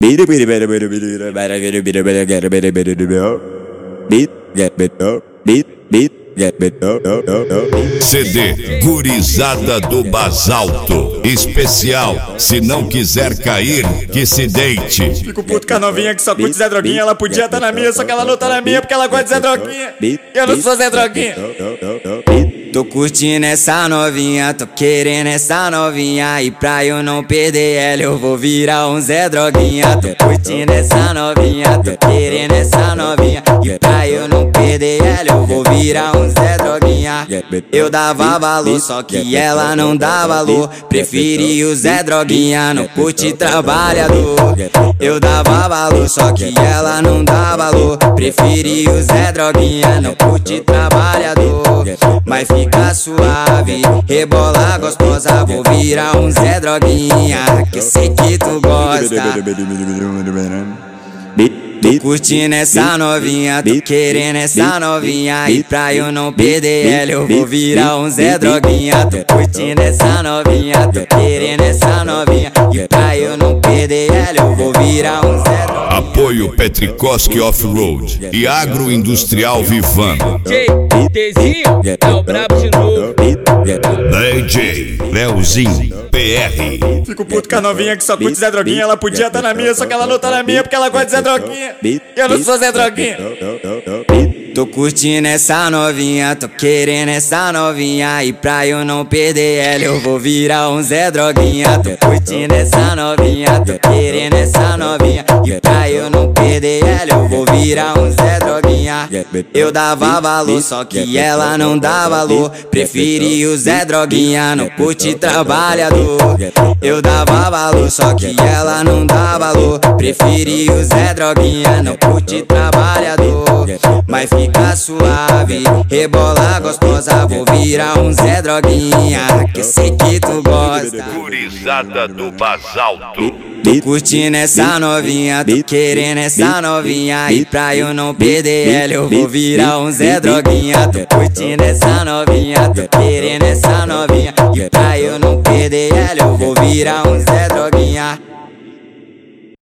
CD Gurizada do Basalto. Especial, se não quiser cair, que se deite. Fico puto com a novinha que só curte Zé Droguinha. Ela podia estar na minha, só que ela não tá na minha porque ela gosta de Zé Droguinha. Eu não sou Zé Droguinha. Tô curtindo essa novinha, tô querendo essa novinha. E pra eu não perder ela eu vou virar um Zé Droguinha. Tô curtindo essa novinha, tô querendo essa novinha. E pra eu não perder ela eu vou virar um Zé Droguinha. Eu dava valor, só que ela não dá valor. Preferi o Zé Droguinha, não curte trabalhador. Eu dava valor, só que ela não dá valor. Preferi o Zé Droguinha, não curte trabalhador. Mas fica suave, rebola gostosa. Vou virar um Zé Droguinha, que eu sei que tu gosta. Tô curtindo essa novinha, tô querendo essa novinha. E pra eu não perder ela eu vou virar um Zé Droguinha. Tô curtindo essa novinha, tô querendo essa novinha. E pra eu não perder ela eu vou virar um Zé Droguinha. Apoio Petrikoski Off-Road e Agroindustrial Vivano. Tezinho, é o brabo de novo. DJ Leozinho PR. Fico puto com a novinha que só curte Zé Droguinha. Ela podia estar na minha, só que ela não tá na minha porque ela gosta de Zé Droguinha. Eu não sou Zé Droguinha. Tô curtindo essa novinha, tô querendo essa novinha. E pra eu não perder ela eu vou virar um Zé Droguinha. Tô curtindo essa novinha, tô querendo essa novinha. E pra eu não perder ela eu vou virar um Zé Droguinha. Eu dava valor, só que ela não dá valor. Preferi o Zé Droguinha, não curte trabalhador. Eu dava valor, só que ela não dá valor. Preferi o Zé Droguinha, não curte trabalhador. Mas fica suave, rebola gostosa. Vou virar um Zé Droguinha, que eu sei que tu gosta. Gurizada do Basalto. Tô curtindo essa novinha, tô querendo essa novinha. E pra eu não perder ela eu vou virar um Zé Droguinha. Tô curtindo essa novinha, tô querendo essa novinha. E pra eu não perder ela eu vou virar um Zé Droguinha.